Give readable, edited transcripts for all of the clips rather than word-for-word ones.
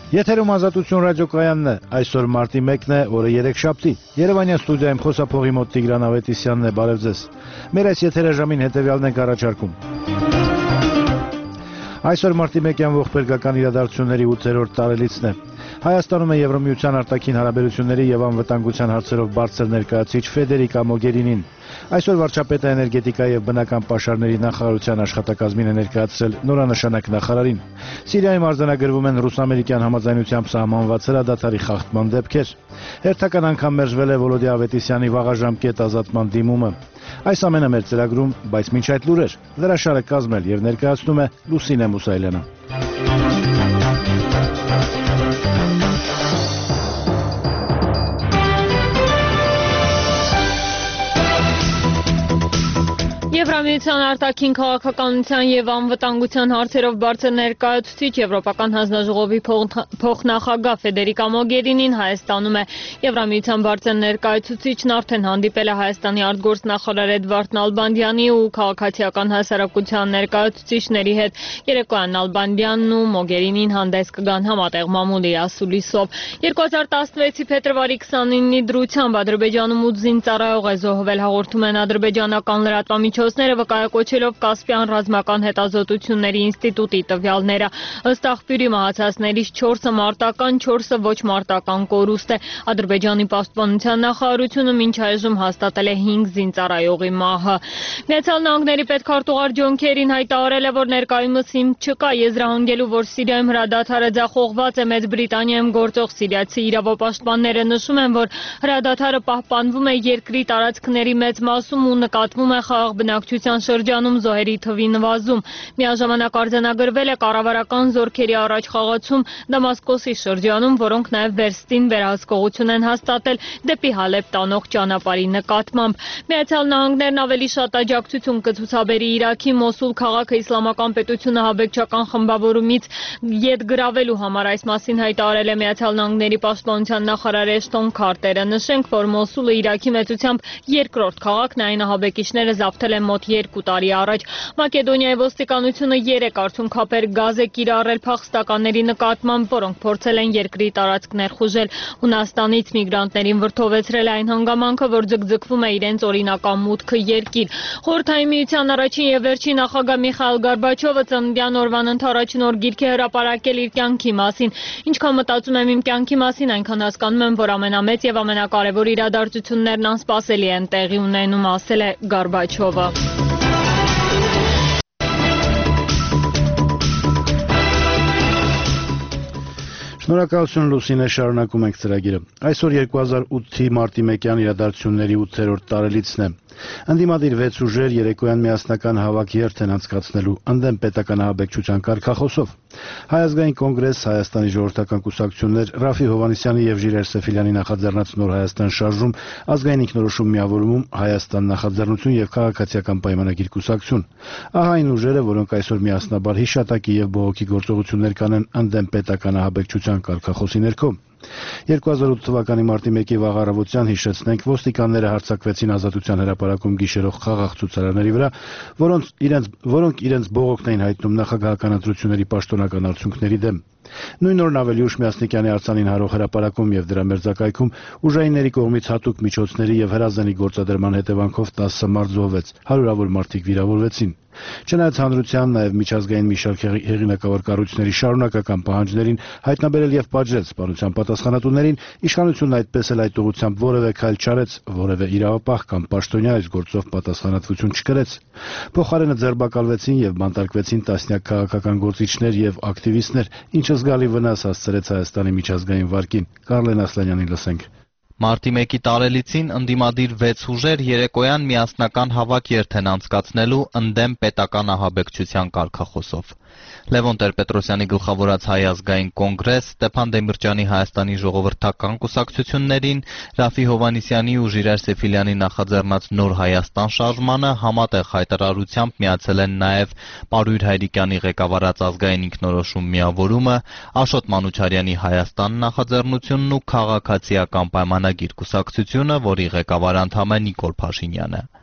Եթերում Ազատություն ռադիոկայանն է, այսօր մարտի 1-ն է, օրը 3-շաբթի։ Երևանյան ստուդիայում խոսափողի մոտ Տիգրան Ավետիսյանն է, բարև ձեզ։ Մեր այս եթերը ժամին հետևյալն ենք առաջարկում։ Այսօր մարտի 1-յան ողբերգական իրադարձությունների 8-րդ տարելիցն է։ Հայաստանում է Եվրամիության արտաքին հարաբերությունների եւ անվտանգության հարցերով բարձր ներկայացուցիչ Ֆեդերիկա Մոգերինին։ Այսօր վարչապետը էներգետիկայի եւ բնական պաշարների նախարարության աշխատակազմին է ներկայացրել նորանշանակ նախարարին։ Սիրիայում արձանագրվում են ռուս-ամերիկյան համաձայնությամբ սահմանված հրադադարի խախտման դեպքեր։ Հերթական անգամ մերժվել է Վոլոդի Ավետիսյանի վաղաժամկետ ազատման դիմումը։ Այս ամենը մեր ծրագրում, բայց մինչ այդ լուրեր։ Լրաշարը կազմել եւ ներկայացնում է Լուսինե Մուսայելյանը։ Եվրամիության արտաքին քաղաքականության եւ անվտանգության հարցերով բարձր ներկայացուցիչ Եվրոպական հանձնաժողովի փոխնախագահ Ֆեդերիկա Մոգերինին Հայաստանում է։ Եվրամիության բարձր ներկայացուցիչն արդեն հանդիպել է Հայաստանի արտգործնախարար Էդվարդ Նալբանդյանի ու քաղաքացիական հասարակության ներկայացուցիչների հետ։ Երեկոյան Նալբանդյանն ու Մոգերինին հանդես կգան համատեղ մամուլի ասուլիսով։ 2016-ի փետրվարի 29-ի դրությամբ Ադրբեջանում 8 զինծառայող է զոհվել, հաղորդում են ադրբեջանական լրատվամիջոցները, վկայակոչելով Կասպյան ռազմական հետազոտությունների ինստիտուտի տվյալները։ Ըստ աղբյուրի մահացածներից 4-ը մարտական, 4-ը ոչ մարտական կորուստ է։ Ադրբեջանի պաշտպանության նախարարությունը մինչ այժմ հաստատել է 5 զինծառայողի մահը։ Միացյալ Նահանգների պետքարտուղար Ջոն Քերին հայտարարել է, որ ներկայումս հիմք չկա եզրահանգելու, որ Սիրիայում հրադադարը ձախողված է։ Մեծ Բրիտանիայում գործող սիրիացի իրավապաշտպանները նշում են, որ հրադադարը պահպանվում է երկրի տարածքների մեծ մասում ու նկատվում է խաղաղ բնակչության շրջանում զոհերի թվի նվազում։ Միաժամանակ արձանագրվել է կառավարական զորքերի առաջխաղացում Դամասկոսի շրջանում, որոնք նաև վերստին վերահսկողություն են հաստատել դեպի Հալեբ տանող ճանապարհի նկատմամբ։ Միացյալ Նահանգներն ավելի շատ աջակցություն կցուցաբերի Իրաքի Մոսուլ քաղաքը իսլամական պետությունը հաբեկչական խմբավորումից ետ գրավելու համար։ Այս մասին հայտարարել է Միացյալ Նահանգների պաշտպանության նախարար Էշտոն Քարտերը։ Նշենք, որ Մոսուլը Իրաքի մեծությամբ երկրորդ քաղաքն է, այն ահաբեկիչները զավթել են մոտ 2 տարի առաջ։ Մակեդոնիայի ոստիկանությունը 3 արդյունքաբեր գազ է կիրառել փախստականների նկատմամբ, որոնք փորձել են երկրի տարածք ներխուժել։ Հունաստանից միգրանտներին վրդովեցրել այն հանգամանքը, որ ձգձգվում է իրենց օրինական մուտքը երկիր։ Խորհրդային Միության առաջին եւ վերջին նախագահ Միխայիլ Գորբաչովը ծննդյան օրվան ընդառաջին օր գիրք է հրապարակել իր կյանքի մասին։ Ինչքան մտածում եմ իմ կյանքի մասին, այնքան հասկանում եմ, որ ամենամեծ եւ ամենակարևոր իրադարձություններն անսպասելի են տեղի ունենում, ասել է Գորբաչովը։ Շնորհակալություն Լուսինե, շարունակում ենք ծրագիրը։ Այսօր 2008-ի մարտի 1-յան իրադարձությունների 8-րդ տարելիցն է։ Ընդդիմադիր 6 ուժեր երեկոյան միասնական հավաք երթ են անցկացնելու ընդդեմ պետական ահաբեկչության կարգախոսով։ Հայ ազգային կոնգրես, Հայաստանի ժողովրդական կուսակցություններ, Ռաֆի Հովհաննիսյանի եւ Ժիրայր Սեֆիլյանի նախաձեռնած Նոր Հայաստան շարժում, ազգային ինքնորոշում միավորումում, Հայաստան նախաձեռնություն եւ քաղաքացիական պայմանագիր կուսակցություն։ Ահա այն ուժերը, որոնք այսօր միասնաբար հիշատակի եւ բողոքի գործողություններ կանեն ընդդեմ պետական ահաբեկչության կարգախոսի ներքո։ 2008 թվականի մարտի 1-ի վաղ առավոտյան հիշեցնենք, ոստիկանները հարձակվեցին Ազատության հրապարակում գիշերող խաղաղ ցուցարարների վրա, որոնք իրենց բողոքն էին հայտնում նախագահական ընտրությունների պաշտոնական արդյունքների դեմ։ Նույն օրն ավելի ուշ Միասնիկյանի արձանին հարող հրապարակում եւ դրա մերձակայքում ուժայինների կողմից հատուկ միջոցների եւ հրազենի գործադրման հետևանքով 10 մարդ զոհվեց, հարյուրավոր մարդիկ վիրավորվեցին։ Չնայած հանրության, նաև միջազգային մի շարք հեղինակավոր կառույցների շարունակական պահանջներին հայտնաբերել եւ պատժել սպանության պատասխանատուներին, իշխանությունն այդպես էլ այդ ուղղությամբ որևէ քայլ չարեց, որևէ իրավապահ կամ պաշտոնյա այս գործով պատասխանատվություն չկրեց։ Փոխարենը ձերբակալվեցին եւ բանտարկվեցին տասնյակ քաղաքական գործիչներ եւ ակտիվիստներ, ինչը զգալի վնաս հասցրեց Հայաստանի միջազգային վարկին։ Կարլեն Ասլանյանին լսենք։ Մարտի 1-ի տարելիցին ընդդիմադիր 6 ուժեր երեկոյան միասնական հավաք երթ են անցկացնելու ընդդեմ պետական ահաբեկչության կարգախոսով։ Լևոն Տեր-Պետրոսյանի գլխավորած Հայ ազգային կոնգրես, Ստեփան Դեմիրճյանի Հայաստանի ժողովրդական կուսակցություններին, Ռաֆի Հովհաննիսյանի ու Ժիրայր Սեֆիլյանի նախաձեռնած Նոր Հայաստան շարժմանը համատեղ հայտարարությամբ միացել են նաև Պարույր Հայրիկյանի ղեկավարած ազգային ինքնորոշում միավորումը, Աշոտ Մանուչարյանի Հայաստան նախաձեռնությունն ու քաղաքացիական պայմանագիր կուսակցությունը, որի ղեկավար անդամ է Նիկոլ Փաշինյանը։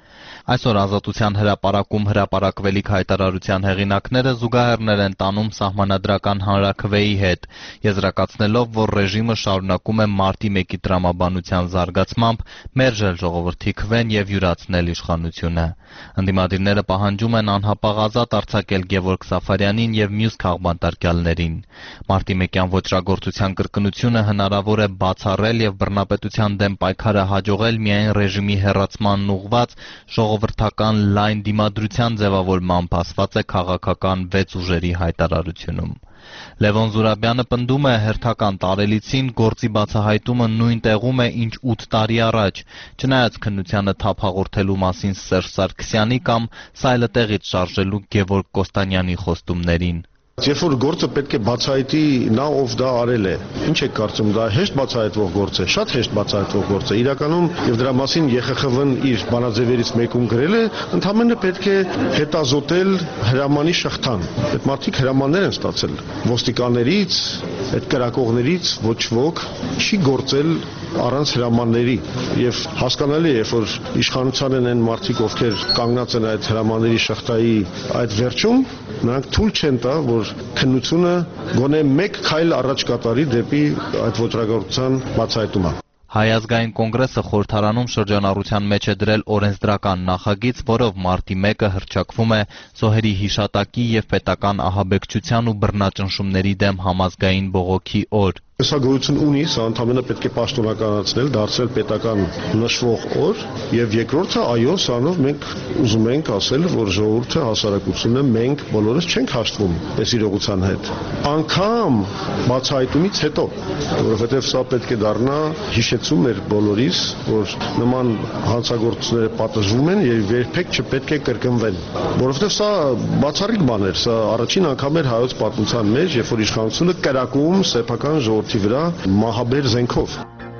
Այսօր Ազատության հրապարակում հրապարակվելիք հայտարարության հեղինակները զուգահեռներ են տանում սահմանադրական հանրաքվեի հետ, եզրակացնելով, որ ռեժիմը շարունակում է մարտի 1-ի տրամաբանության զարգացմամբ մերժել ժողովրդի քվեն եւ յուրացնել իշխանությունը։ Ընդդիմադիրները պահանջում են անհապաղ ազատ արձակել Գևորգ Սաֆարյանին եւ մյուս քաղբանտարկյալներին։ Մարտի 1-յան ոճրագործության կրկնությունը հնարավոր է բացառել եւ բռնապետության դեմ պայքարը հաջողել միայն ռեժիմի հեռացմանն ուղղված ժողովրդական լայն դիմադրության ձևավորմամբ ասված է քաղաքական 6 ուժերի հայտարարությունում։ Լևոն Զուրաբյանը պնդում է հերթական տարելիցին գործի բացահայտումը նույն տեղում է, ինչ 8 տարի առաջ, չնայած քննությանը թափ հաղորդելու մասին Սերժ Սարգսյանի կամ սայլը տեղից շարժելու Գևորգ Կոստանյանի խոստումներին։ Երբ որ գործը պետք է բացահայտի նա, ով դա արել է, ինչ եք կարծում, դա հեշտ բացահայտվող գործ է, շատ հեշտ բացահայտվող գործ է։ Իրականում եւ դրա մասին ԵԽԽՎ-ն իր բանաձևերից մեկում գրել է, ընդհանրապես պետք է հետազոտել հրամանի շղթան։ Այդ մարդիկ հրամաններ են ստացել ոստիկաններից, այդ կրակողներից ոչ ոք չի գործել առանց հրամանների եւ հասկանալի է, որ իշխանության են մարդիկ, ովքեր կանգնած են այդ հրամանների շղթայի այդ վերջում, նրանք թույլ չեն տա, որ քննությունը գոնե մեկ քայլ առաջ կատարի դեպի այդ ոճրագործության բացահայտումը։ Հայ ազգային կոնգրեսը խորհրդարանում շրջանառության մեջ է դրել օրենսդրական նախագիծ, որով մարտի 1-ը հռչակվում է զոհերի հիշատակի եւ պետական ահաբեկչության ու բռնաճնշումների դեմ համազգային բողոքի օր։ Սա գոյություն ունի, սա ընդհանրապես պետք է պաշտոնականացնել, դարձնել պետական նշվող օր, եւ երկրորդը, այո, սրանով մենք ուզում ենք ասել, որ ժողովուրդը, հասարակությունը, մենք բոլորս չենք հաշտվում այս իրողության հետ։ Անկամ բացահայտումից հետո, որովհետեւ սա պետք է դառնա հիշեցում մեր բոլորիս, որ նման հանցագործությունները պատժվում են եւ երբեք չպետք է կրկնվեն, որովհետեւ սա բացառիկ բան էր, սա առաջին անգամ էր հայոց պատմության մեջ, երբ որ իշխանությունը կրակում սեփական ժողովրդի վրա մահաբեր զենքով։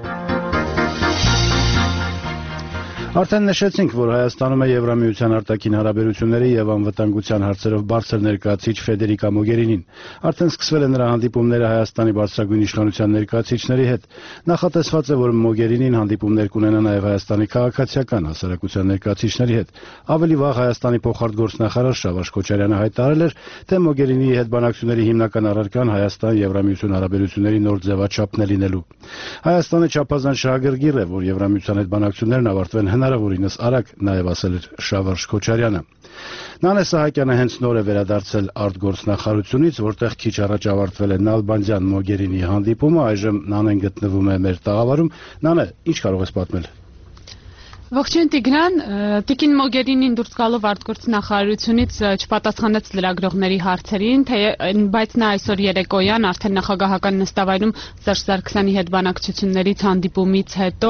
Արդեն նշեցինք, որ Հայաստանում է Եվրամիության արտաքին հարաբերությունների եւ անվտանգության հարցերով բարձր ներկայացիչ Ֆեդերիկա Մոգերինին։ Արդեն սկսվել են նրա հանդիպումները Հայաստանի բարձրագույն իշխանության ներկայացիչների հետ։ Նախատեսված է, որ Մոգերինին հանդիպումներ կունենա նաեւ Հայաստանի քաղաքացիական հասարակության ներկայացիչների հետ։ Ավելի վաղ Հայաստանի փոխարտգործնախարար Շավարժ Քոչարյանը հայտարարել էր, թե Մոգերինիի հետ բանակցությունների հիմնական առարկան Հայաստան-Եվրամիություն հարաբերությունների նոր ձևաչափն է լինելու։ Հայաստանը չափազանց շահագրգիռ է, որ Եվրամիության հետ բանակցություններն ավարտվեն հնարավորինս արագ, նաև ասել էր Շավարժ Քոչարյանը։ Նանե Սահակյանը հենց նոր է վերադարձել արտգործնախարարությունից, որտեղ քիչ առաջ ավարտվել է Նալբանդյան Մոգերինի հանդիպումը, այժմ Նանեն գտնվում է մեր տաղավարում։ Նանե, ինչ կարող ես պատմել։ Ողջույն Տիգրան, Տիկին Մոգերինին դուրս գալով արտգործնախարարությունից չպատասխանեց լրագրողների հարցերին, բայց նա այսօր երեկոյան արդեն նախագահական նստավայրում Սերժ Սարգսյանի հետ բանակցություններից հանդիպումից հետո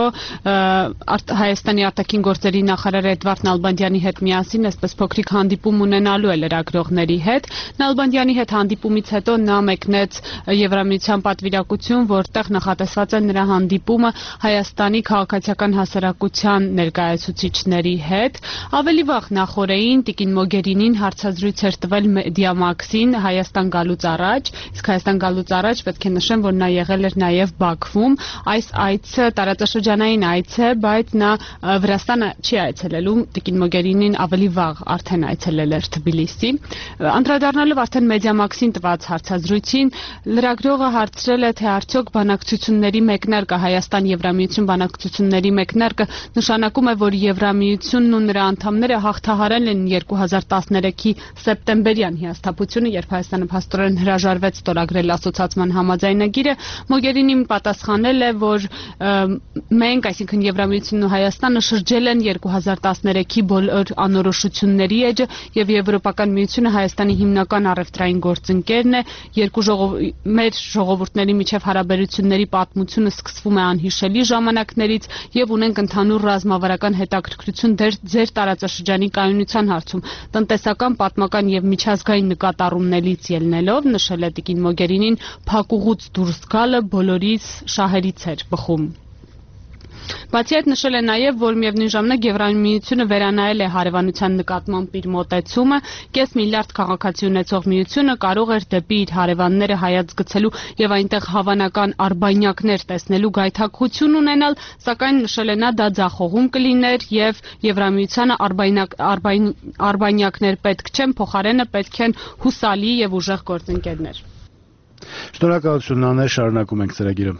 Հայաստանի արտաքին գործերի նախարար Էդվարդ Նալբանդյանի հետ միասին այսպես փոքրիկ հանդիպում ունենալու է լրագրողների հետ։ Նալբանդյանի հետ հանդիպումից հետո նա մեկնեց Եվրամիության պատվիրակություն, որտեղ նախատեսված է նրա հանդիպումը Հայաստանի քաղաքացիական հասարակության ներկայացուցիչների հետ։ Ավելի վաղ նախորդին Տիկին Մոգերինին հարցազրույց էր տվել Մեդիամաքսին Հայաստան գալուց առաջ, իսկ Հայաստան գալուց առաջ պետք է նշեմ, որ նա եղել էր նաև Բաքվում։ Այս այցը տարածաշրջանային այց է, բայց նա Վրաստանը չի այցելելու։ Տիկին Մոգերինին ավելի վաղ արդեն այցելել էր Թբիլիսի։ Անդրադառնալով արդեն Մեդիամաքսին տված հարցազրույցին, լրագրողը հարցրել է, թե արդյոք բանակցությունների մեկնարկը Հայաստան-Եվրամիություն բանակցությունների մեկնարկը նշանակում է, որ Եվրամիությունն ու նրա անդամները հաղթահարել են 2013-ի սեպտեմբերյան հիասթափությունը, երբ Հայաստանը փաստորեն հրաժարվեց ստորագրել ասոցիացիան համաձայնագիրը։ Մոգերինին պատասխանել է, որ մենք, այսինքն Եվրամիությունն ու Հայաստանը շրջել են 2013-ի բոլոր անորոշությունների էջը եւ Եվրոպական միությունը Հայաստանի հիմնական առևտրային գործընկերն է։ Մեր ժողովուրդների միջև հարաբերությունների պատմությունը սկսվում է անհիշելի ժամանակներից եւ ունենք ընդհանուր ռազմավարական հետաքրքրություն ձեր տարածաշրջանի կայունության հարցում, տնտեսական, պատմական եւ միջազգային նկատառումներից ելնելով, նշել է Տիկին Մոգերինին, փակուղուց դուրս գալը բոլորիս շահերից էր բխում։ Բացի այդ նշել է նաև, որ միևնույն ժամանակ Եվրամիությունը վերանայել է հարևանության նկատմամբ իր մոտեցումը, կես միլիարդ քաղաքացի ունեցող միությունը կարող էր դեպի իր հարևանները հայացք գցելու եւ այնտեղ հավանական արբանյակներ տեսնելու գայթակղություն ունենալ, սակայն նշել է նա դա ձախողում կլիներ եւ Եվրամիությանը արբանյակներ պետք չեն, փոխարենը պետք են հուսալի եւ ուժեղ գործընկերներ։ Շնորհակալություն Նանե, շարունակում ենք ծրագիրը։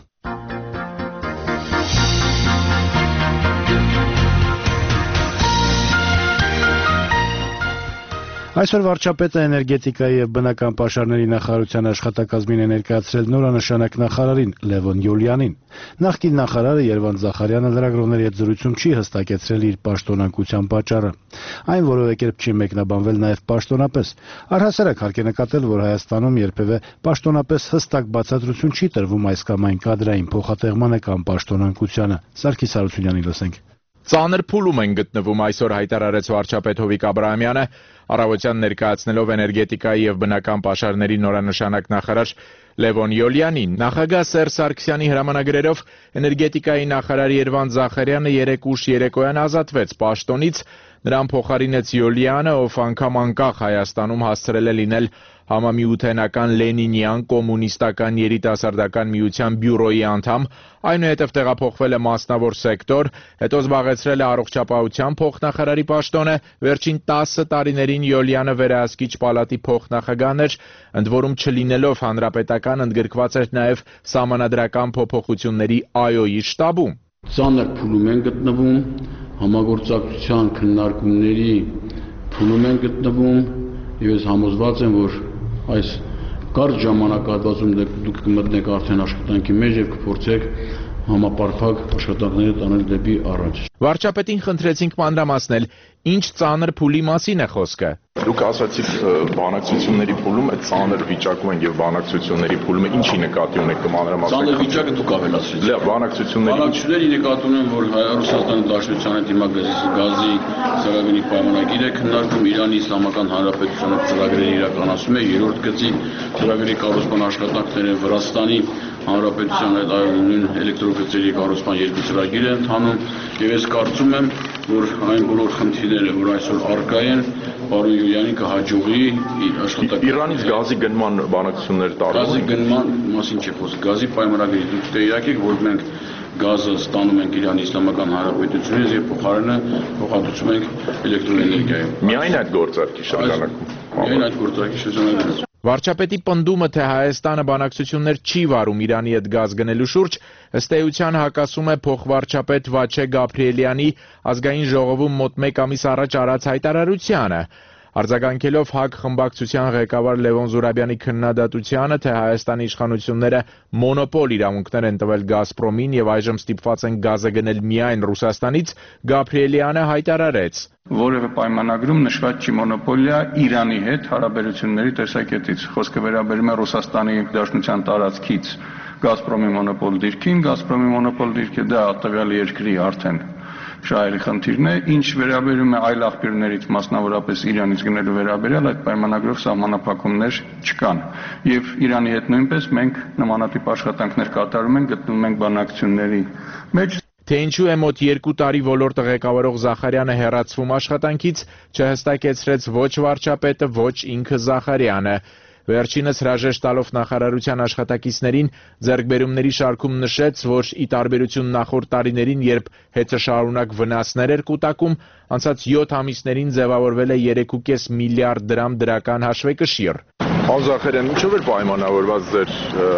Այսօր վարչապետը էներգետիկայի եւ բնական պաշարների նախարարության աշխատակազմին է ներկայացրել նորանշանակ նախարարին Լևոն Յոլյանին։ Նախկին նախարարը Երվանդ Զախարյանը լրագրողների հետ զրույցում չի հստակեցրել իր պաշտոնակության պատճառը։ Այն որևէ կերպ չի մեկնաբանվել նաեւ պաշտոնապես։ Առհասարակ հարկ է նկատել, որ Հայաստանում երբևէ պաշտոնապես հստակ բացատրություն չի տրվում այս կամ այն կադրային փոխատեղմանը կամ պաշտոնակությանը։ Սարգիս Հարությունյանին լսենք։ Ծանր փուլում են գտնվում այսօր հայտարարեց վարչապետ Հովիկ Աբրահամյանը, առավոտյան ներկայացնելով էներգետիկայի եւ բնական պաշարների նորանշանակ նախարար Լևոն Յոլյանին։ Նախագահ Սերժ Սարգսյանի հրամանագրերով էներգետիկայի նախարար Երվանդ Զախարյանը երեկ ուշ երեկոյան ազատվեց պաշտոնից, նրան փոխարինեց Յոլյանը, ով անգամ անկախ Հայաստանում հասցրել է լինել Համամիութենական Լենինյան կոմունիստական երիտասարդական միության բյուրոյի անդամ, այնուհետև տեղափոխվել է մասնավոր սեկտոր, հետո զբաղեցրել է առողջապահության փոխնախարարի պաշտոնը, վերջին 10 տարիներին Յոլյանը վերահսկիչ պալատի փոխնախագահն էր, ընդ որում չլինելով հանրապետական ընդգրկված էր նաև սահմանադրական փոփոխությունների ԱՅՈ-ի շտաբում։ Ծանր փուլում են գտնվում, համագործակցության քննարկումների փուլում են գտնվում, եւ ես համոզված եմ, որ այս կարճ ժամանակահատվածում դուք կմտնեք արդեն աշխատանքի մեջ եւ կփորձեք համապարփակ աշխատանքները տանել դեպի առաջ։ Վարչապետին խնդրեցինք մանրամասնել, ինչ ծանր փուլի մասին է խոսքը։ Դուք ասացիք բանակցությունների փուլում, այդ ծանր վիճակում են եւ բանակցությունների փուլումը ինչի նկատի ունեք կմանրամասնեք։ Ծանր վիճակը դուք ավելացրեցիք։ Լավ, բանակցությունների նկատի ունեմ, որ Հայ-Ռուսաստանի Դաշնության հետ հիմա գազի ծրագրի պայմանագիր է քննարկում, Իրանի Իսլամական Հանրապետությունը ծրագրերը իրականացում է, երրորդ գծի ծրագրի կառուցման աշխատանքները Վրաստանի Հանրապետության հետ նույն էլեկտրոգծերի կառուցման երկու ծրագիր է ընթանում, եւ ես կարծում եմ, որ այն բոլոր խնդիրները, որ այսօր առկա են, պարոն Յոլյանին կհաջողի աշխատանք։ Իրանից գազի գնման բանակցություններ տարվում։ Գազի գնման մասին չի խոսք, գազի պայմանագրի դուք տեղյակ եք, որ մենք գազը ստանում ենք Իրանի Իսլամական Հանրապետությունից եւ փոխարենը փոխադրում ենք էլեկտրոէներգիայով։ Միայն այդ գործարքի շրջանակում։ Միայն այդ գործարքի շրջանակում։ Վարչապետի պնդումը, թե Հայաստանը բանակցություններ չի վարում Իրանի հետ գազ գնելու շուրջ, ըստ էության հակասում է փոխվարչապետ Վաչե Գաբրիելյանի ազգային ժողովում մոտ 1 ամիս առաջ արած հայտարարությանը։ Արձագանքելով ՀԱԿ խմբակցության ղեկավար Լևոն Զուրաբյանի քննադատությանը, թե Հայաստանի իշխանությունները մոնոպոլ իրավունքներ են տվել Գազպրոմին եւ այժմ ստիպված են գազը գնել միայն Ռուսաստանից, Գաբրիելյանը հայտարարեց. Որևէ պայմանագրում նշված չի մոնոպոլիա Իրանի հետ հարաբերությունների տեսակետից։ Խոսքը վերաբերում է Ռուսաստանի Դաշնության տարածքից Գազպրոմի մոնոպոլ դիրքին, Գազպրոմի մոնոպոլ դիրքը դա տվյալ երկրի արդեն շահերի խնդիրն է, ինչ վերաբերում է այլ աղբյուրներից, մասնավորապես Իրանից գնելու վերաբերյալ, այդ պայմանագրով սահմանափակումներ չկան։ Եվ Իրանի հետ նույնպես մենք նմանատիպ աշխատանքներ կատարում ենք, գտնվում ենք բանակցությունների մեջ։ Թե ինչու է մոտ 2 տարի ոլորտը ղեկավարող Զախարյանը հեռացվում աշխատանքից, չհստակեցրեց ոչ վարչապետը, ոչ ինքը Զախարյանը։ Վերջինս հրաժեշտ տալով նախարարության աշխատակիցներին ձեռքբերումների շարքում նշեց, որ ի տարբերություն նախորդ տարիներին, երբ հետզշարունակ վնասներ էր կուտակում, անցած 7 ամիսներին ձևավորվել է 3.5 միլիարդ դրամ դրական հաշվեկշիռ։ Պարոն Զախարյան, ինչով էր պայմանավորված ձեր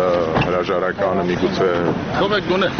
հրաժարականը միգուցե։ Թողեք գոնե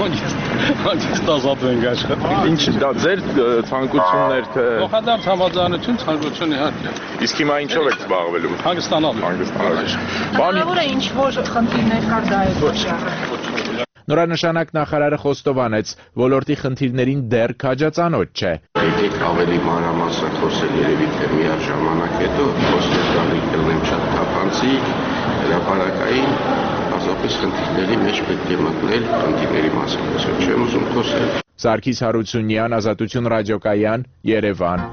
հանգիստ ազատվենք աշխատանքից։ Ինչ դա ձեր ցանկություններ թե Փոխադարձ համաձայնություն ցանկություն իհարկե։ Իսկ հիմա ինչով եք զբաղվելու։ Հանգստանալու։ Հնարավոր է ինչ-որ խնդիրներ կար դա է պատճառը։ Նորանշանակ նախարարը խոստովանեց, ոլորտի խնդիրներին դեռ քաջածանոթ չէ։ Եկեք ավելի մանրամասն խոսել երևի թե միաժամանակ հետո խոսքեր տալի կլինեմ շատ թափանցիկ, հրապարակային, ազապես խնդիրների մեջ պետք է մտնել խնդիրների մասին, չեմ ուզում խոսել։ Սարգիս Հարությունյան, Ազատություն ռադիոկայան, Երևան։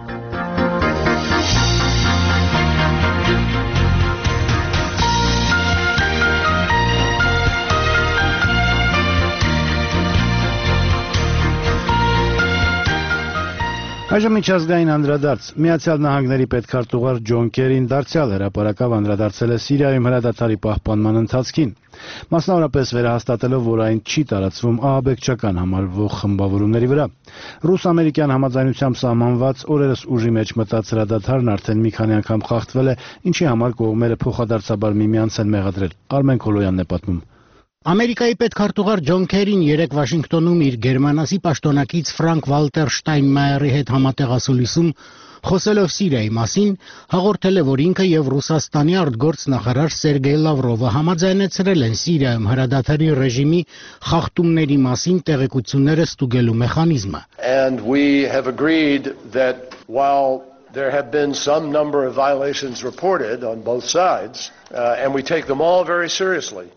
Այժմ միջազգային անդրադարձ Միացյալ Նահանգների պետքարտուղար Ջոն Քերին դարձյալ հրապարակավ անդրադարձել է Սիրիայում հրադադարի պահպանման ընթացքին, մասնավորապես վերահաստատելով, որ այն չի տարածվում ահաբեկչական համարվող խմբավորումների վրա։ Ռուս-ամերիկյան համաձայնությամբ սահմանված օրերս ուժի մեջ մտած հրադադարն արդեն մի քանի անգամ խախտվել է, ինչի համար կողմերը փոխադարձաբար միմյանց են մեղադրել։ Արմեն Քոլոյանն է պատմում։ Ամերիկայի պետքարտուղար Ջոն Քերին երեկ Վաշինգտոնում իր գերմանացի պաշտոնակից Ֆրանկ Վալտեր Շտայնմայերի հետ համատեղ ասուլիսում խոսելով Սիրիայի մասին հաղորդել է, որ ինքը եւ Ռուսաստանի արտգործնախարար Սերգեյ Լավրովը համաձայնեցրել են Սիրիայում հրադադարի ռեժիմի խախտումների մասին տեղեկությունները ստուգելու մեխանիզմը։ And we have agreed that while there have been some number of violations reported on both sides, and we take them all very seriously.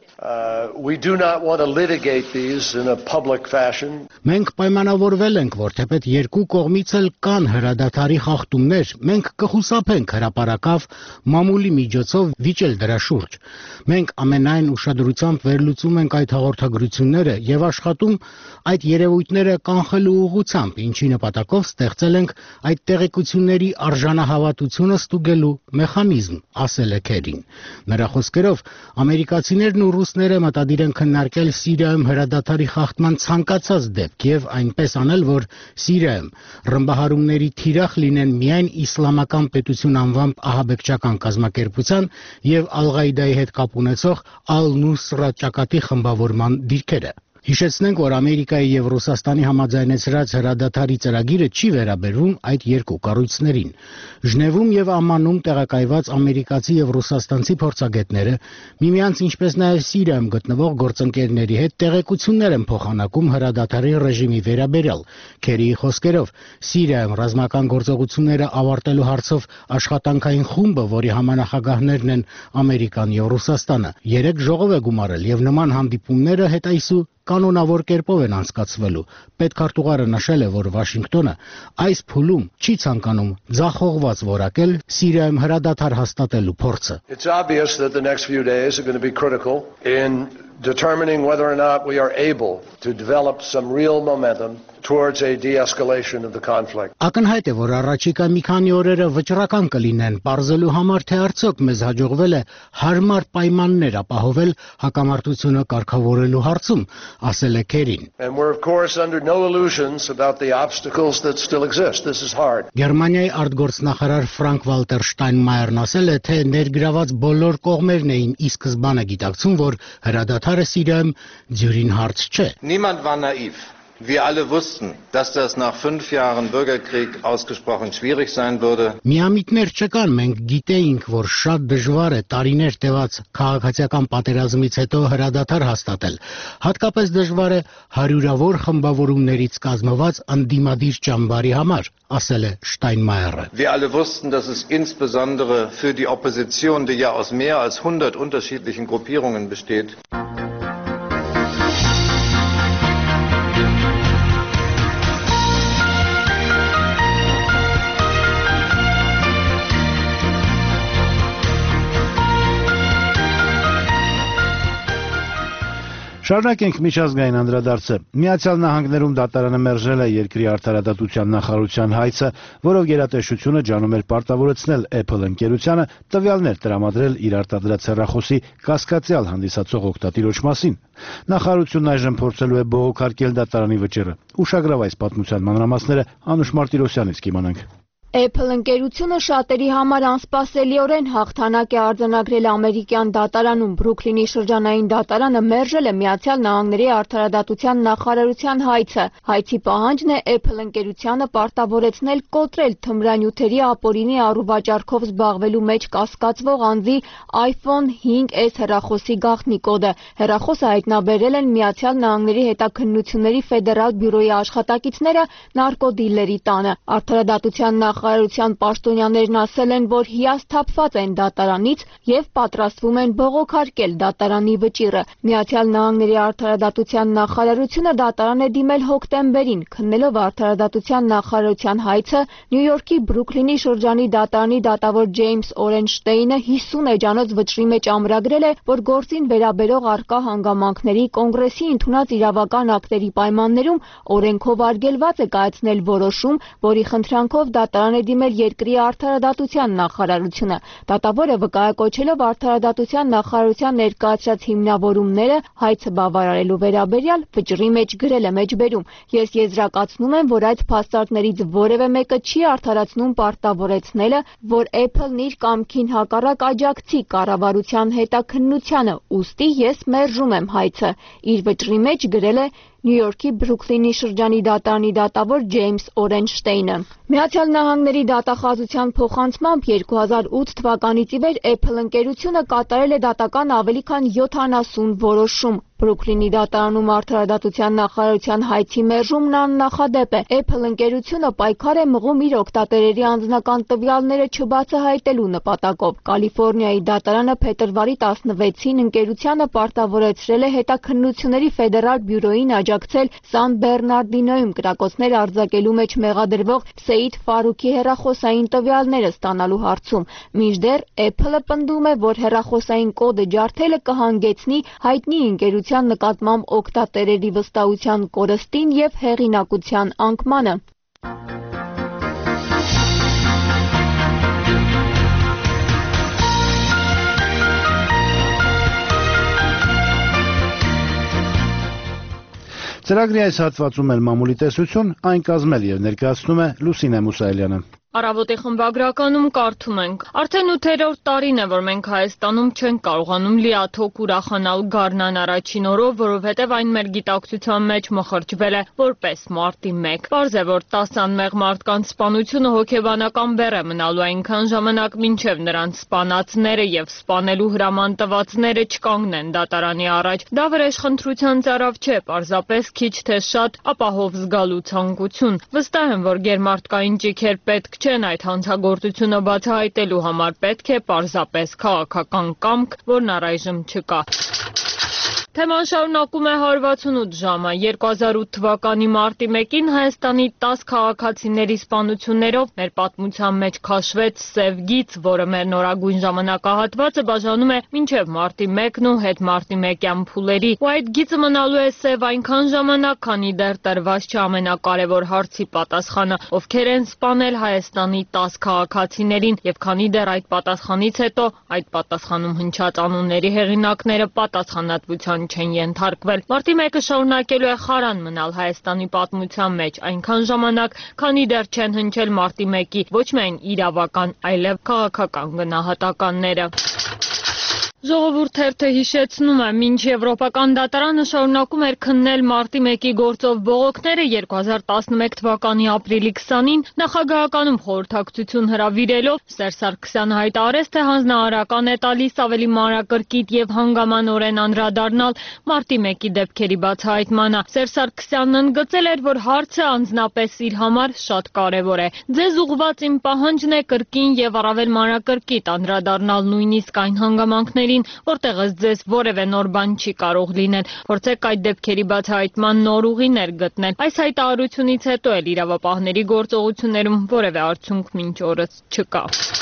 We do not want to litigate these in a public fashion. Մենք պայմանավորվել ենք, որ թեպետ երկու կողմից էլ կան հրադադարի խախտումներ, մենք կխուսափենք հրապարակավ մամուլի միջոցով վիճել դրա շուրջ։ Մենք ամենայն ուշադրությամբ վերլուծում ենք այդ հաղորդագրությունները եւ աշխատում այդ երևույթները կանխելու ուղղությամբ, ինչի նպատակով ստեղծել ենք այդ տեղեկությունների արժանահավատությունը ստուգելու մեխանիզմ, ասել է Քերին։ Նրա խոսքերով ամերիկացիներն ու ռուսները մտադիր են քննարկել Սիրիայում հրադադարի խախտման ցանկացած դեպք եւ այնպես անել, որ Սիրիայում ռմբահարումների թիրախ լինեն միայն իսլամական պետություն անվամբ ահաբեկչական կազմակերպության եւ Ալ-Ղաիդայի հետ կապ ունեցող Ալ-Նուսրա ճակատի խմբավորման դիրքերը։ Հիշեցնենք, որ Ամերիկայի եւ Ռուսաստանի համաձայնեցրած հրադադարի ծրագիրը չի վերաբերվում այդ երկու կառույցներին։ Ժնևում եւ Ամմանում տեղակայված ամերիկացի եւ ռուսաստանցի փորձագետները միմյանց ինչպես նաեւ Սիրիայում գտնվող գործընկերների հետ տեղեկություններ են փոխանակում հրադադարի ռեժիմի վերաբերյալ։ Քերիի խոսքերով Սիրիայում ռազմական գործողությունները ավարտելու հարցով աշխատանքային խումբը, որի համանախագահներն են Ամերիկան եւ Ռուսաստանը, 3 ժողով է գումարել եւ նման հանդիպումները հետայսու կանոնավոր կերպով են անցկացվելու։ Պետքարտուղարը նշել է, որ Վաշինգտոնը այս փուլում չի ցանկանում ձախողված որակել Սիրիայում հրադադար հաստատելու փորձը։ It's obvious that the next few days are going to be critical in determining whether or not we are able to develop some real momentum towards a de-escalation of the conflict. Ակնհայտ է, որ առաջիկա մի քանի օրերը վճռական կլինեն, պարզելու համար, թե արդյոք մեզ հաջողվել է հարմար պայմաններ ապահովել հակամարտությունը կարգավորելու հարցում, ասել է Քերին։ And we're of course under no illusions about the obstacles that still exist. This is hard. Գերմանիայի արտգործնախարար Ֆրանկ Վալտեր Շտայնմայերն ասել է, թե ներգրաված բոլոր կողմերն էին ի սկզբանե գիտակցում, որ հրադադարը Սիրիայում ձյուրին հարց չէ։ Niemand war naiv. Wir alle wussten, dass das nach 5 Jahren Bürgerkrieg ausgesprochen schwierig sein würde. Միամիտներ չկան, մենք գիտեինք, որ շատ դժվար է տարիներ տևած քաղաքացիական պատերազմից հետո հրադադար հաստատել։ Հատկապես դժվար է հարյուրավոր խմբավորումներից կազմված ընդդիմադիր ճամբարի համար, ասել է Շտայնմայերը։ Wir alle wussten, dass es insbesondere für die Opposition, die ja aus mehr als 100 unterschiedlichen Gruppierungen besteht, Շարունակենք միջազգային անդրադարձը։ Միացյալ Նահանգներում դատարանը մերժել է երկրի արդարադատության նախարարության հայցը, որով գերատեսչությունը ջանում էր պարտավորեցնել Apple ընկերությանը տվյալներ տրամադրել իր արտադրած հեռախոսի կասկածյալ հանդիսացող օգտատիրոջ մասին։ Նախարարությունն այժմ փորձելու է բողոքարկել դատարանի վճիռը։ Ուշագրավ այս պատմության մանրամասները Անուշ Մարտիրոսյանից կիմանանք։ Apple ընկերությունը շատերի համար անսպասելիորեն հաղթանակ է արձանագրել ամերիկյան դատարանում։ Բրուքլինի շրջանային դատարանը մերժել է Միացյալ Նահանգների արդարադատության նախարարության հայցը։ Հայցի պահանջն է Apple ընկերությանը պարտավորեցնել կոտրել թմրանյութերի ապօրինի առուվաճառքով զբաղվելու մեջ կասկածվող անձի iPhone 5S հեռախոսի գաղտնի կոդը։ Հեռախոսը հայտնաբերել են Միացյալ Նահանգների հետաքննությունների ֆեդերալ բյուրոյի աշխատակիցները նարկոդիլերի տանը։ Արդարադատության նախարարության պաշտոնյաներն ասել են, որ հիասթափված են դատարանից եւ պատրաստվում են բողոքարկել դատարանի վճիռը։ Միացյալ Նահանգների արդարադատության նախարարությունը դատարան է դիմել հոկտեմբերին, քննելով արդարադատության նախարարության հայցը Նյու Յորքի Բրուքլինի շրջանի դատարանի դատավոր Ջեյմս Օրենշտեյնը 50 էջանոց վճռի մեջ ամրագրել է, որ գործին վերաբերող առկա հանգամանքների կոնգրեսի ընդունած իրավական ակտերի պայմաններում օրենքով արգելված է կայացնել որոշում, որի խնդրանքով դատարան է դիմել երկրի արդարադատության նախարարությունը։ Դատավորը վկայակոչելով արդարադատության նախարարության ներկայացրած հիմնավորումները հայցը բավարարելու վերաբերյալ վճռի մեջ գրել է մեջբերում։ Ես եզրակացնում եմ, որ այդ փաստարկներից որևէ մեկը չի արդարացնում պարտավորեցնելը, որ Apple-ն իր կամքին հակառակ աջակցի կառավարության հետաքննությանը, ուստի ես մերժում եմ հայցը։ Իր վճռի մեջ գրել է Նյու Յորքի Բրուքլինի շրջանի դատարանի դատավոր Ջեյմս Օրենշտեյնը։ Միացյալ Նահանգների դատախազության փոխանցմամբ 2008 թվականից ի վեր Apple ընկերությունը կատարել է դատական ավելի քան 70 որոշում։ Բրուքլինի դատարանում արդարադատության նախարարության հայցի մերժումն աննախադեպ է։ Apple ընկերությունը պայքար է մղում իր օգտատերերի անձնական տվյալները չբացահայտելու նպատակով։ Կալիֆոռնիայի դատարանը փետրվարի 16-ին ընկերությանը պարտավորեցրել է հետաքննությունների ֆեդերալ բյուրոին աջակցել Սան Բեռնարդինոյում կրակոցներ արձակելու մեջ մեղադրվող Սեյիդ Ֆարուքի հեռախոսային տվյալները ստանալու հարցում։ Մինչդեռ Apple-ը պնդում է, որ հեռախոսային կոդը ջարդելը կհանգեցնի հայտնի ընկերության նկատմամբ օգտատերերի վստահության կորստին եւ հեղինակության անկմանը։ Ծրագրի այս հատվածում էլ մամուլի տեսություն այն կազմել եւ ներկայացնում է Լուսինե Մուսայելյանը։ Առավոտի խմբագրականում կարդում ենք. Արդեն 8-րդ տարին է, որ մենք Հայաստանում չենք կարողանում լիաթոք ուրախանալ գարնան առաջին օրով, որովհետև այն մեր գիտակցության մեջ մխրճվել է որպես մարտի 1։ Պարզ է, որ 10 անմեղ մարդկանց սպանությունը հոգեբանական բեռ է մնալու այնքան ժամանակ, մինչև նրանց սպանածները եւ սպանելու հրաման տվածները չկանգնեն դատարանի առաջ։ Դա վրեժխնդրության ծարավ չէ, պարզապես քիչ թե շատ ապահով զգալու ցանկություն։ Վստահ եմ, որ գերմարտկային ճիգեր պետք չեն այդ հանցագործությունը բացահայտելու համար, պետք է պարզապես քաղաքական կամք, որն առայժմ չկա։ Թեման շարունակում է 168 ժամը։ 2008 թվականի մարտի 1-ին Հայաստանի 10 քաղաքացիների սպանություններով մեր պատմության մեջ քաշվեց սև գիծ, որը մեր նորագույն ժամանակահատվածը բաժանում է մինչև մարտի 1-ն ու հետմարտի 1-յան փուլերի։ Ու այդ գիծը մնալու է սև այնքան ժամանակ, քանի դեռ տրված չէ ամենակարևոր հարցի պատասխանը, ովքեր են սպանել Հայաստանի 10 քաղաքացիներին, եւ քանի դեռ այդ պատասխանից հետո այդ պատասխանում հնչած անունների հեղինակները պատասխանատվության չեն ենթարկվել։ Մարտի 1-ը շարունակելու է խարան մնալ Հայաստանի պատմության մեջ այնքան ժամանակ, քանի դեռ չեն հնչել մարտի 1-ի ոչ միայն իրավական, այլև քաղաքական գնահատականները։ Ժողովուրդ թերթը հիշեցնում է, մինչ Եվրոպական դատարանը շարունակում էր քննել մարտի 1-ի գործով բողոքները 2011 թվականի ապրիլի 20-ին նախագահականում խորհրդակցություն հրավիրելով Սերժ Սարգսյանը հայտարարեց, թե հանձնարարական է տալիս ավելի մանրակրկիտ եւ հանգամանորեն անդրադառնալ մարտի 1-ի դեպքերի բացահայտմանը։ Սերժ Սարգսյանն ընդգծել էր, որ հարցը անձնապես իր համար շատ կարևոր է։ Ձեզ ուղղված իմ պահանջն է կրկին եւ առավել մանրակրկիտ անդրադառնալ նույնիսկ այն հանգամանքներին, որտեղ ձեզ որևէ նոր բան չի կարող լինել։ Փորձեք այդ դեպքերի բացահայտման նոր ուղիներ գտնել։ Այս հայտարարությունից հետո էլ իրավապահների գործողություններում որևէ արդյունք մինչ օրս չկա։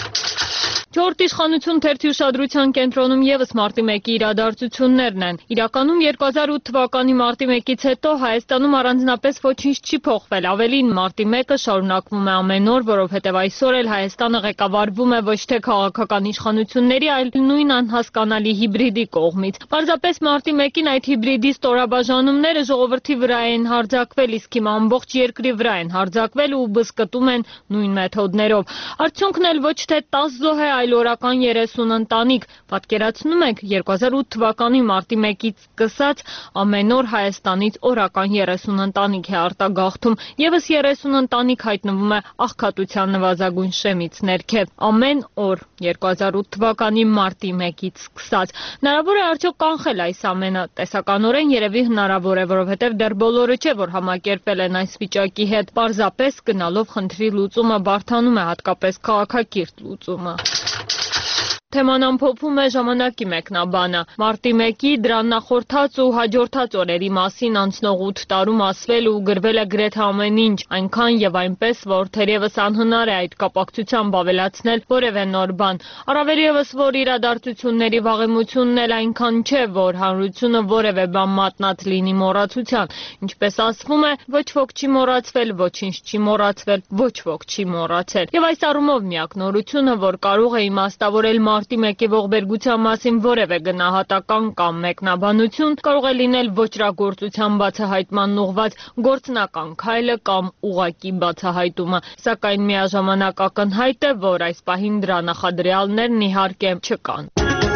Չորրորդ իշխանություն թերթի ուշադրության կենտրոնում եւս մարտի 1-ի իրադարձություններն են։ Իրականում 2008 թվականի մարտի 1-ից հետո Հայաստանում առանձնապես ոչինչ չի փոխվել։ Ավելին, մարտի 1-ը շարունակվում է ամեն օր, որովհետեւ այսօր էլ Հայաստանը ղեկավարվում է ոչ թե քաղաքական իշխանությունների, այլ նույն անհասկանալի հիբրիդի կողմից։ Պարզապես մարտի 1-ին այդ հիբրիդի ստորաբաժանումները ժողովրդի վրա են հարձակվել, իսկ հիմա ամբողջ երկրի վրա են հարձակվել ու բզկտում են նույն մեթոդներով։ Արդյունքն էլ ոչ թե 10 զոհ է, այլ օրական 30 ընտանիք։ Պատկերացնում եք, 2008 թվականի մարտի 1-ից սկսած ամեն օր Հայաստանից օրական 30 ընտանիք է արտագաղթում, եւս 30 ընտանիք հայտնվում է աղքատության նվազագույն շեմից ներքև։ Ամեն օր 2008 թվականի մարտի 1-ից սկսած։ Հնարավոր է արդյոք կանխել այս ամենը։ Տեսականորեն երևի հնարավոր է, որովհետև դեռ բոլորը չէ, որ համակերպել են այս վիճակի հետ։ Պարզապես գնալով խնդրի լուծումը բարդանում է, հատկապես քաղաքակիրթ լուծումը։ Թեման ամփոփում է ժամանակի մեկնաբանը։ Մարտի 1-ի դրան նախորդած ու հաջորդած օրերի մասին անցնող 8 տարում ասվել ու գրվել է գրեթե ամեն ինչ, այնքան եւ այնպես, որ թերևս անհնար է այդ կապակցությամբ ավելացնել որևէ նոր բան։ Առավել եւս, որ իրադարձությունների վաղեմությունն էլ այնքան չէ, որ հանրությունը որևէ բան մատնած լինի մոռացության։ Ինչպես ասվում է, ոչ ոք չի մոռացվել, ոչինչ չի մոռացվել, ոչ ոք չի մոռացել։ Եվ այս առումով միակ նորությունը, որ կարող է իմաստավորել մարտի 1-ի ողբերգության մասին որևէ գնահատական կամ մեկնաբանություն, կարող է լինել ոճրագործության բացահայտման ուղղված գործնական քայլը կամ ուղղակի բացահայտումը, սակայն միաժամանակ ակնհայտ է, որ այս պահին դրա նախադրյալներն իհարկե չկան։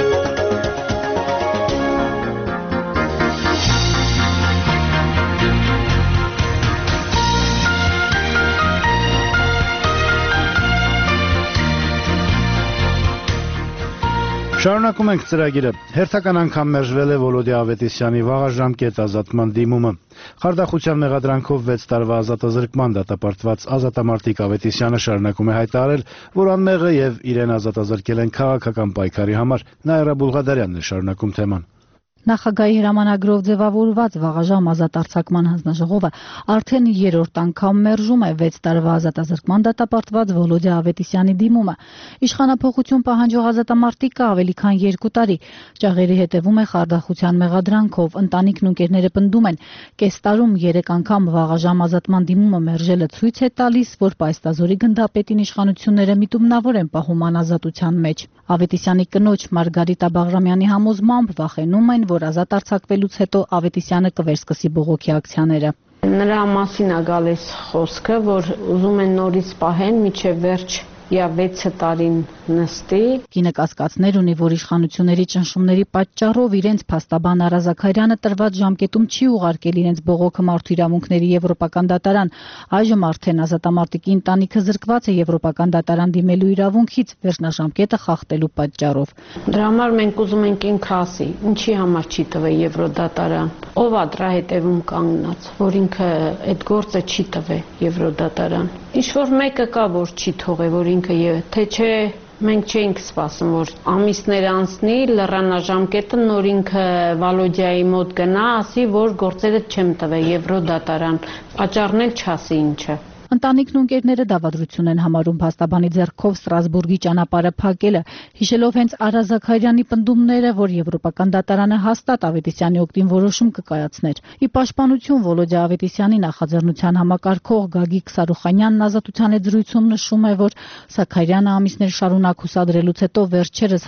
Շարունակում ենք ծրագիրը։ Հերթական անգամ մերժվել է Վոլոդիա Ավետիսյանի վաղաժամկետ ազատման դիմումը։ Խարդախության մեղադրանքով 6 տարվա ազատազրկման դատապարտված ազատամարտիկ Ավետիսյանը շարունակում է հայտարարել, որ անմեղ է եւ իրեն ազատազրկել են քաղաքական պայքարի համար։ Նաիրա Բուլղադարյանն է շարունակում թեման։ Նախագահի հրամանագրով ձևավորված վաղաժամ ազատարձակման հանձնաժողովը արդեն 3-րդ անգամ մերժում է 6 տարվա ազատազրկման դատապարտված Վոլոդիա Ավետիսյանի դիմումը։ Իշխանափոխություն պահանջող ազատամարտիկը ավելի քան 2 տարի ճաղերի հետևում է խարդախության մեղադրանքով։ Ընտանիքն ու ընկերները պնդում են, կես տարում 3 անգամ վաղաժամ ազատման դիմումը մերժելը ցույց է տալիս, որ պայստազորի գնդապետին իշխանությունները միտումնավոր են պահում անազատության մեջ։ Ավետիսյանի կնոջ Մարգարիտա Բաղրամյանի համոզմամբ վախենում են, որ ազատ արձակվելուց հետո Ավետիսյանը կվերսկսի բողոքի ակցիաները։ Նրա մասին է գալիս խոսքը, որ ուզում են նորից պահեն մինչև վերջ 6 տարին նստի։ Կինը կասկածներ ունի, որ իշխանությունների ճնշումների պատճառով իրենց փաստաբան Արա Զաքարյանը տրված ժամկետում չի ուղարկել իրենց բողոքը մարդու իրավունքների եվրոպական դատարան։ Այժմ արդեն ազատամարտիկի ընտանիքը զրկված է եվրոպական դատարան դիմելու իրավունքից վերջնաժամկետը խախտելու պատճառով։ Դրա համար մենք ուզում ենք ինքը ասի, ինչի համար չի տվել Եվրոդատարան։ Ով է դրա հետևում կանգնած, որ ինքը այդ գործը չի տվել Եվրոդատարան։ Ինչ որ մեկը կա, որ չի թողել, որ ինքը թե չէ մենք չէինք սպասում, որ ամիսներ անցնի, լեռնաժամկետը նոր ինքը Վոլոդիայի մոտ գնա, ասի, որ գործերը չեմ տվել Եվրոդատարան, պատճառն էլ չասի ինչը։ Ընտանիքն ու ընկերները դավադրություն են համարում փաստաբանի ձեռքով Ստրասբուրգի ճանապարհը փակելը, հիշելով հենց Արա Զաքարյանի պնդումները, որ եվրոպական դատարանը հաստատ Ավետիսյանի օգտին որոշում կկայացներ։ Ի պաշտպանություն Վոլոդիա Ավետիսյանի նախաձեռնության համակարգող Գագիկ Սարուխանյանն ազատության հետ զրույցում նշում է, որ Զաքարյանը ամիսներ շարունակ հուսադրելուց հետո վերջերս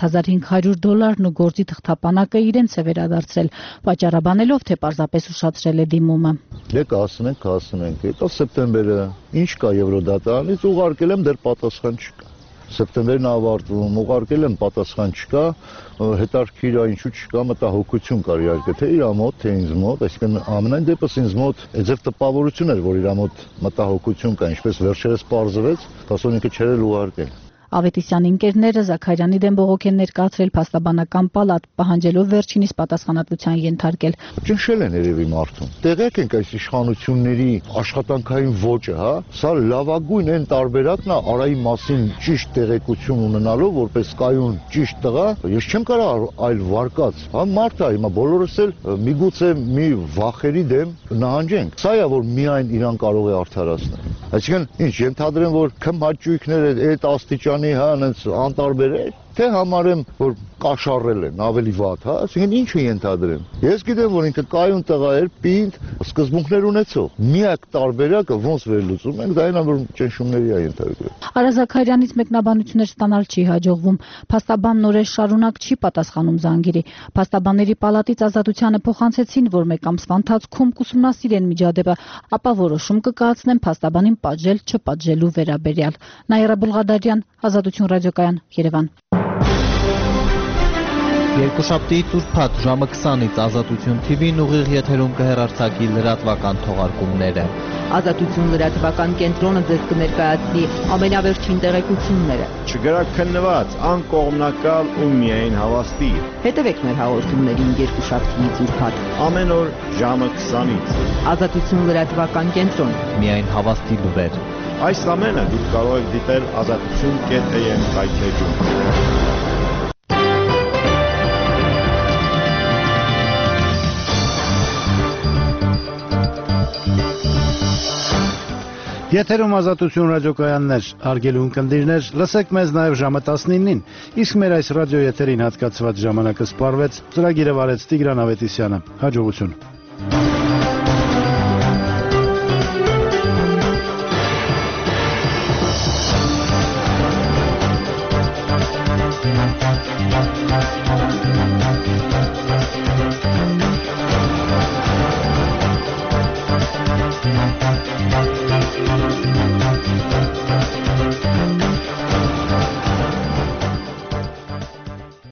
$1500 ու գործի թղթապանակը իրենց է վերադարձրել, պատճառաբանելով, թե պարզապես ուշացրել է դիմումը։ Դե ասում ենք, եկավ սեպտեմբերը, ինչ կա Եվրոդատարանից, ուղարկել եմ, դեռ պատասխան չկա։ Սեպտեմբերն ավարտվում, ուղարկել եմ, պատասխան չկա, հետարքիր է, ինչու չկա, մտահոգություն կար իհարկե, թե իր մոտ, թե ինձ մոտ, այսինքն ամենայն դեպս ինձ մոտ ձև տպավորություն էր, որ իր մոտ մտահոգություն կա, ինչպես վերջերս պարզվեց, ասում ինքը չէր էլ ուղարկել։ Ավետիսյանի ընկերները Զաքարյանի դեմ բողոք են ներկայացրել փաստաբանական պալատ, պահանջելով վերջինիս պատասխանատվության ենթարկել։ Ճնշել են երևի մարդուն։ Տեղյակ ենք այս իշխանությունների աշխատանքային ոճը, հա, սա լավագույն այն տարբերակն է Արայի մասին ճիշտ տեղեկություն ունենալով, որպես կայուն ճիշտ տղա, ես չեմ կարող այլ վարկած, հա, մարդ է, հիմա բոլորս էլ միգուցե մի վախերի դեմ նահանջենք։ Սա է, որ միայն իրան կարող է արդարացնել։ Այսինքն, ինչ ենթադրեմ, որ քմհաճույքները այդ աստիճան հա, անտարբեր է, թե համարեմ, որ կաշառել են ավելի վատ, հա, այսինքն ինչ է ենթադրեմ։ Ես գիտեմ, որ ինքը կայուն տղա էր, պինդ, սկզբունքներ ունեցող։ Միակ տարբերակը ոնց վերլուծում ենք, դա այն որ ճնշումների է ենթարկվել։ Արա Զաքարյանից մեկնաբանություններ ստանալ չի հաջողվում։ Փաստաբանն օրեր շարունակ չի պատասխանում զանգերի։ Փաստաբանների պալատից Ազատությանը փոխանցեցին, որ մեկ ամսվա ընթացքում կուսումնասիրեն միջադեպը, ապա որոշում կկայացնեն փաստաբանին պատժել չպատժելու վերաբերյալ։ Նաիրա Բուլղադարյան, Ազատություն ռադիոկայան, Երևան։ Երկուշաբթի Տուրփաթ ժամը 20-ից Ազատություն TV-ն ուղիղ եթերում կհեռարձակի լրատվական թողարկումները։ Ազատություն լրատվական կենտրոնը ձեզ կներկայացնի ամենավերջին տեղեկությունները։ Չգրաքննված, անկողմնակալ ու միայն հավաստի։ Հետևեք մեր հաղորդումներին երկուշաբթի Տուրփաթ։ Ամեն օր ժամը 20-ից։ Ազատություն լրատվական կենտրոն։ Միայն հավաստի լուրեր։ Այս ամենը դուք կարող եք դիտել azatutun.am սայթում։ Եթերում Ազատություն ռադիոկայաններ, հարգելի ունկնդիրներ, լսեք մեզ նաև ժամը 19-ին, իսկ մեր այս ռադիոեթերին հատկացված ժամանակը սպառվեց, ծրագիրը վարեց Տիգրան Ավետիսյանը, հաջողություն։